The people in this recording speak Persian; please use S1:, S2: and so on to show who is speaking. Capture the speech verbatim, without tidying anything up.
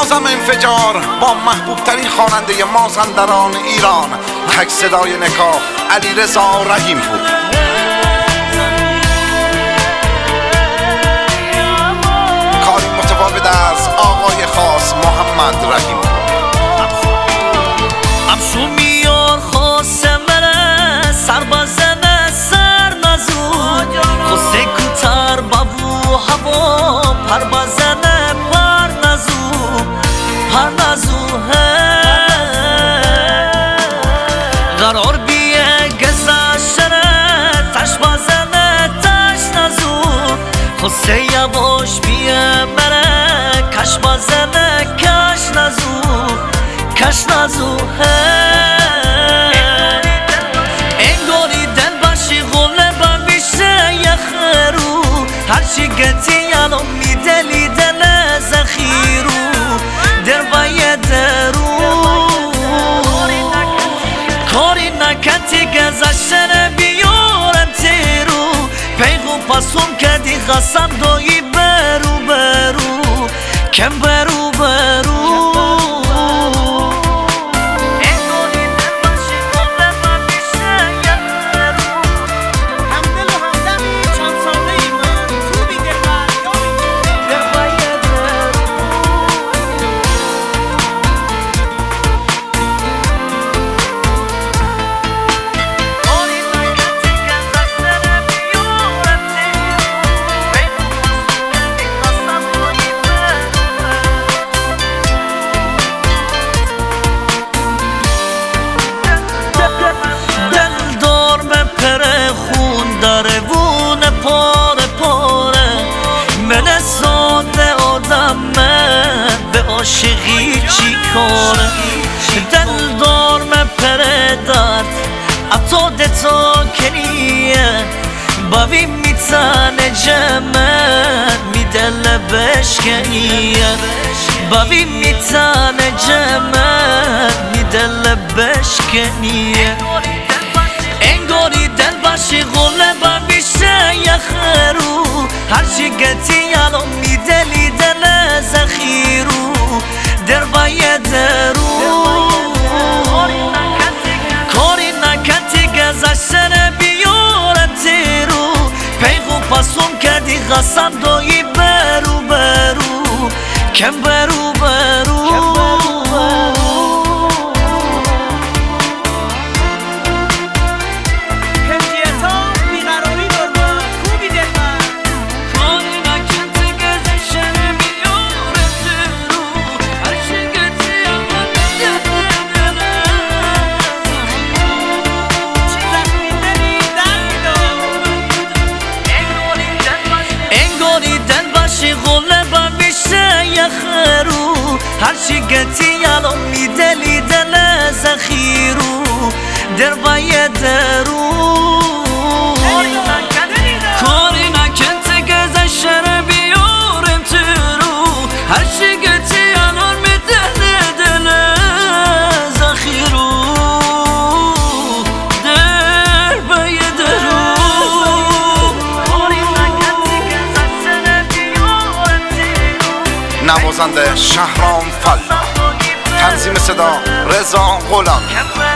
S1: نازم انفجار با محبوب ترین خواننده مازندران ایران، تک صدای نکاه علیرضا رحیم پور. کاری متفاوت از آقای خاص محمد رحیم پور.
S2: امشو میار خواستم بره سربازن سر نزو خسته کتر بابو هوا پروازن پر نزو پر نزو قرار بیه گذشتره تش بازن تش نزو خسته یواش بیه بره کش بازن کش نزو کش نزو انگاری دل باشی غله بمیشه یخرو هرچی گتی الان میدلی دل زخیرو در باید درو کاری نکتی گذشتن بیارم تیرو پیغو پاسون کدی قسم دایی برو برو کم برو برو عاشقی چی کاره دل دار من پره درد اتو دتا کنیه باوی میتانه جمن می دل بشکنیه باوی میتانه جمن می دل بشکنیه انگاری دل باشی غله باویشه یخرو هرچی گتی الان می دلی دل زخیرو در باید درو کاری نکتی گذشتن بیارم تیرو پیغو پاسون کدی قسم دایی برو برو کم برو برو هرچی گتی الان میدلی دل زخیرو در باید درو کاری نکنت گذشتن بیارم ترو هرچی گتی الان میدلی دل زخیرو در باید درو
S1: نوازنده شهرام فلا، تنظیم صدا رضا غلام.